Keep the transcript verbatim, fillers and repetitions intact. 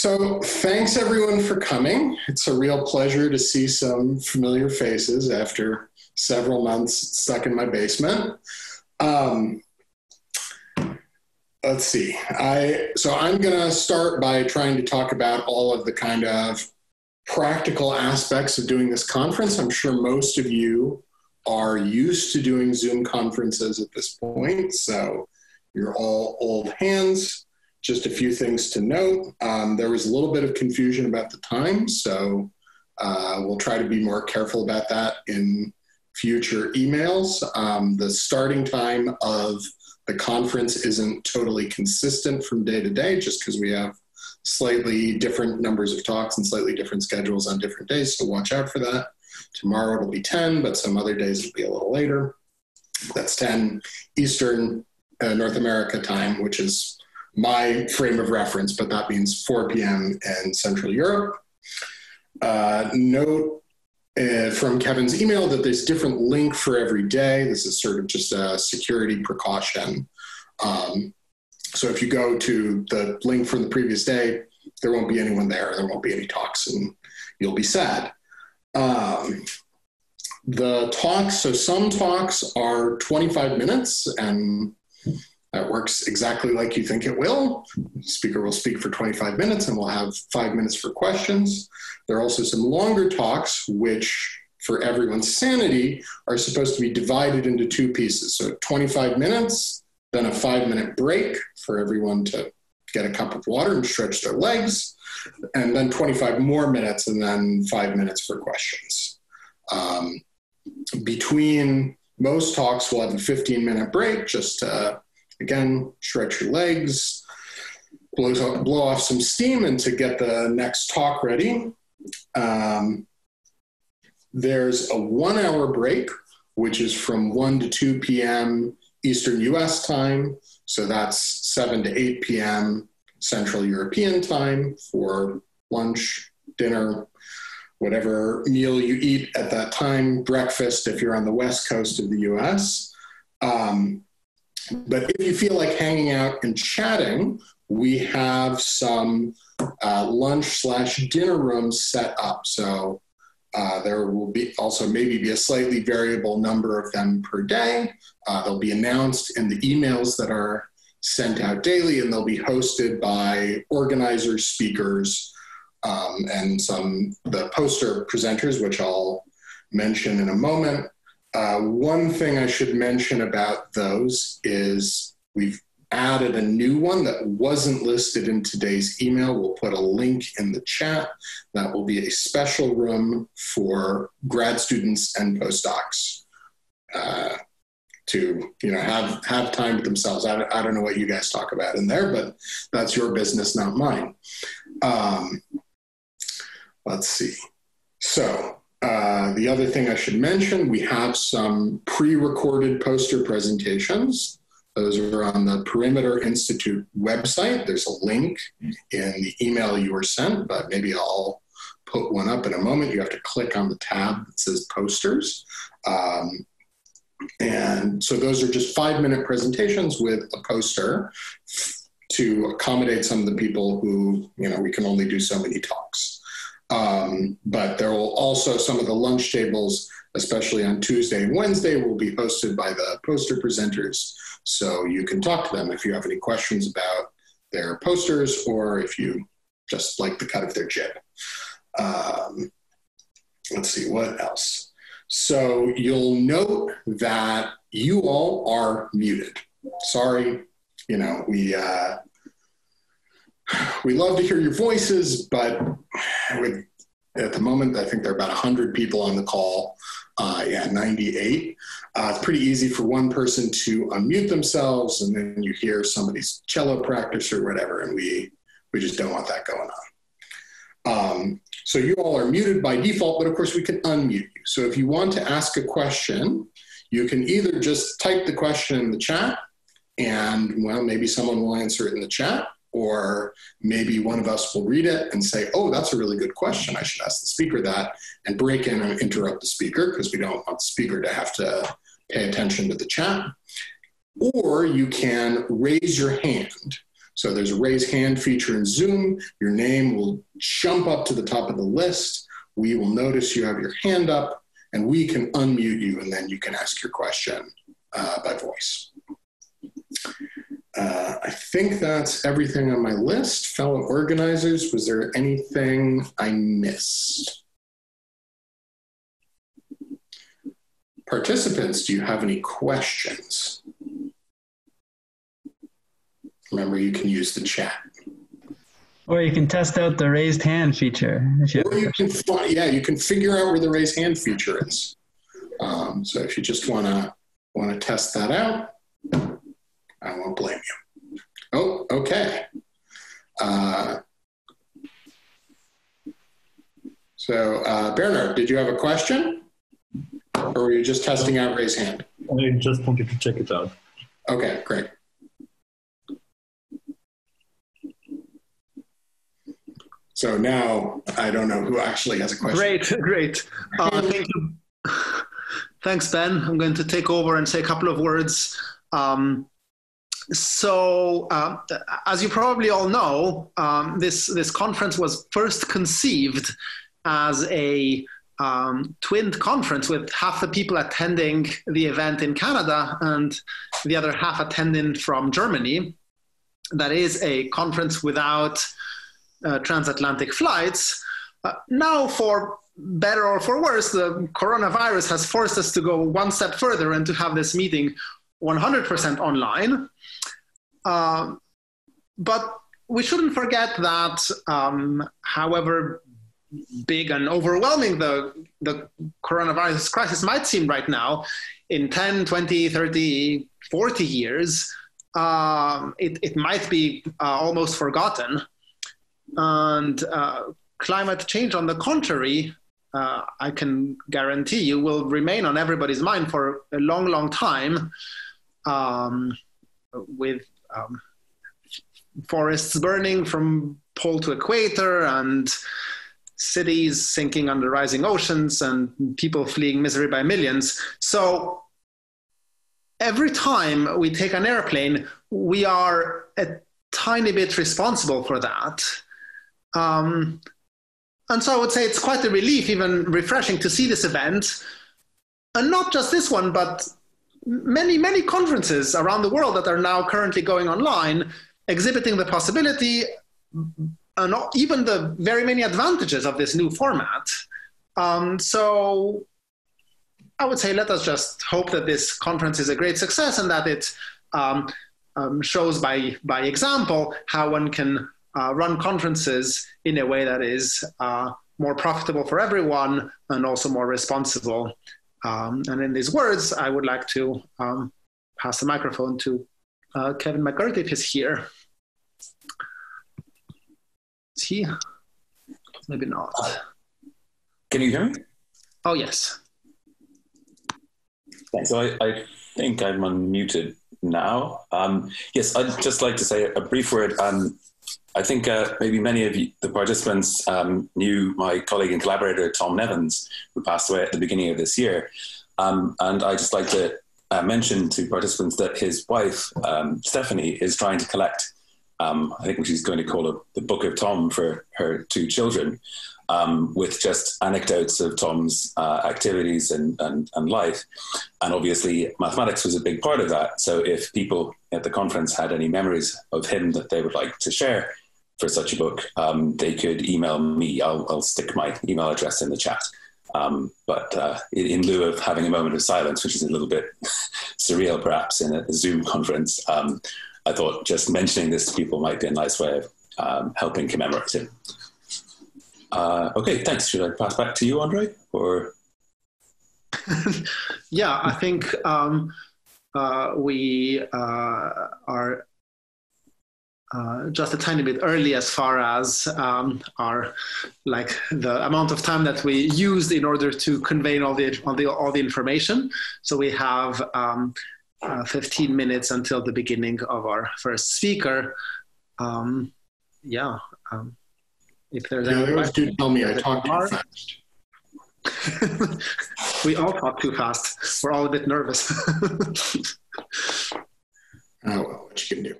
So thanks everyone for coming. It's a real pleasure to see some familiar faces after several months stuck in my basement. Um, let's see. I so I'm going to start by trying to talk about all of the kind of practical aspects of doing this conference. I'm sure most of you are used to doing Zoom conferences at this point, so you're all old hands. Just a few things to note. Um, there was a little bit of confusion about the time, so uh, we'll try to be more careful about that in future emails. Um, the starting time of the conference isn't totally consistent from day to day, just because we have slightly different numbers of talks and slightly different schedules on different days, so watch out for that. Tomorrow it'll be ten, but some other days it'll be a little later. That's ten Eastern uh, North America time, which is my frame of reference, but that means four p.m. in Central Europe. Uh, note uh, from Kevin's email that there's different link for every day. This is sort of just a security precaution. Um, so if you go to the link from the previous day, there won't be anyone there. There won't be any talks, and you'll be sad. Um, the talks, so some talks are twenty-five minutes, and that works exactly like you think it will. The speaker will speak for twenty-five minutes and we'll have five minutes for questions. There are also some longer talks, which for everyone's sanity are supposed to be divided into two pieces. So twenty-five minutes, then a five minute break for everyone to get a cup of water and stretch their legs, and then twenty-five more minutes, and then five minutes for questions. Um, between most talks, we'll have a fifteen minute break just to, again, stretch your legs, blow, blow off some steam, and to get the next talk ready. Um, there's a one hour break, which is from one to two p.m. Eastern U S time. So that's seven to eight p.m. Central European time for lunch, dinner, whatever meal you eat at that time, breakfast if you're on the West Coast of the U S. Um, But if you feel like hanging out and chatting, we have some uh, lunch slash dinner rooms set up. So uh, there will be also maybe be a slightly variable number of them per day. Uh, they'll be announced in the emails that are sent out daily, and they'll be hosted by organizers, speakers, um, and some the poster presenters, which I'll mention in a moment. Uh, one thing I should mention about those is we've added a new one that wasn't listed in today's email. We'll put a link in the chat. That will be a special room for grad students and postdocs uh, to, you know, have, have time with themselves. I, I don't know what you guys talk about in there, but that's your business, not mine. Um, let's see. So, Uh, the other thing I should mention, we have some pre-recorded poster presentations. Those are on the Perimeter Institute website. There's a link in the email you were sent, but maybe I'll put one up in a moment. You have to click on the tab that says posters. Um, and so those are just five-minute presentations with a poster to accommodate some of the people who, you know, we can only do so many talks. Um, but there will also, some of the lunch tables, especially on Tuesday and Wednesday, will be hosted by the poster presenters. So you can talk to them if you have any questions about their posters, or if you just like the cut of their jib. Um, let's see, what else? So you'll note that you all are muted. Sorry, you know, we, uh, we love to hear your voices, but with, at the moment, I think there are about one hundred people on the call. Uh, yeah, ninety-eight. Uh, it's pretty easy for one person to unmute themselves, and then you hear somebody's cello practice or whatever, and we, we just don't want that going on. Um, so you all are muted by default, but of course we can unmute you. So if you want to ask a question, you can either just type the question in the chat, and well, maybe someone will answer it in the chat, or maybe one of us will read it and say, oh, that's a really good question. I should ask the speaker that, and break in and interrupt the speaker, because we don't want the speaker to have to pay attention to the chat. Or you can raise your hand. So there's a raise hand feature in Zoom. Your name will jump up to the top of the list. We will notice you have your hand up, and we can unmute you, and then you can ask your question uh, by voice. Uh, I think that's everything on my list. Fellow organizers, was there anything I missed? Participants, do you have any questions? Remember, you can use the chat. Or you can test out the raised hand feature. If you or you can, yeah, you can figure out where the raised hand feature is. Um, so if you just want to want to test that out, I won't blame you. Oh, okay. Uh, so uh, Bernard, did you have a question? Or were you just testing out raised hand? I just wanted to check it out. Okay, great. So now I don't know who actually has a question. Great, great. Uh, thank you. Thanks, Ben. I'm going to take over and say a couple of words. Um, so, uh, as you probably all know, um, this, this conference was first conceived as a um, twinned conference with half the people attending the event in Canada and the other half attending from Germany. That is a conference without Uh, transatlantic flights. Uh, now, for better or for worse, the coronavirus has forced us to go one step further and to have this meeting one hundred percent online. Uh, but we shouldn't forget that, um, however big and overwhelming the, the coronavirus crisis might seem right now, in ten, twenty, thirty, forty years, uh, it, it might be uh, almost forgotten. And uh, climate change, on the contrary, uh, I can guarantee you, will remain on everybody's mind for a long, long time, um, with um, forests burning from pole to equator and cities sinking under rising oceans and people fleeing misery by millions. So every time we take an airplane, we are a tiny bit responsible for that. Um, and so I would say it's quite a relief, even refreshing, to see this event. And not just this one, but many, many conferences around the world that are now currently going online, exhibiting the possibility and even the very many advantages of this new format. Um, so I would say let us just hope that this conference is a great success and that it um, um, shows by, by example how one can Uh, run conferences in a way that is uh, more profitable for everyone and also more responsible. Um, and in these words, I would like to um, pass the microphone to uh, Kevin McCarthy, if he's here. Is he? Maybe not. Can you hear me? Oh, yes. Thanks. So I, I think I'm unmuted now. Um, yes, I'd just like to say a brief word. Um, I think uh, maybe many of you, the participants um, knew my colleague and collaborator, Tom Nevins, who passed away at the beginning of this year. Um, and I'd just like to uh, mention to participants that his wife, um, Stephanie, is trying to collect, um, I think she's going to call it the Book of Tom for her two children, um, with just anecdotes of Tom's uh, activities and, and, and life. And obviously mathematics was a big part of that. So if people at the conference had any memories of him that they would like to share for such a book, um, they could email me. I'll, I'll stick my email address in the chat. Um, but uh, in, in lieu of having a moment of silence, which is a little bit surreal perhaps in a Zoom conference, um, I thought just mentioning this to people might be a nice way of um, helping commemorate him. Uh, okay, thanks. Should I pass back to you, Andre? Or yeah, I think um, uh, we uh, are uh, just a tiny bit early as far as um, our like the amount of time that we used in order to convey all the all the, all the information. So we have um, uh, fifteen minutes until the beginning of our first speaker. Um, yeah. Um, If there's yeah, any they always do tell me I talk too are. fast. We all talk too fast. We're all a bit nervous. Oh, well, what you can do.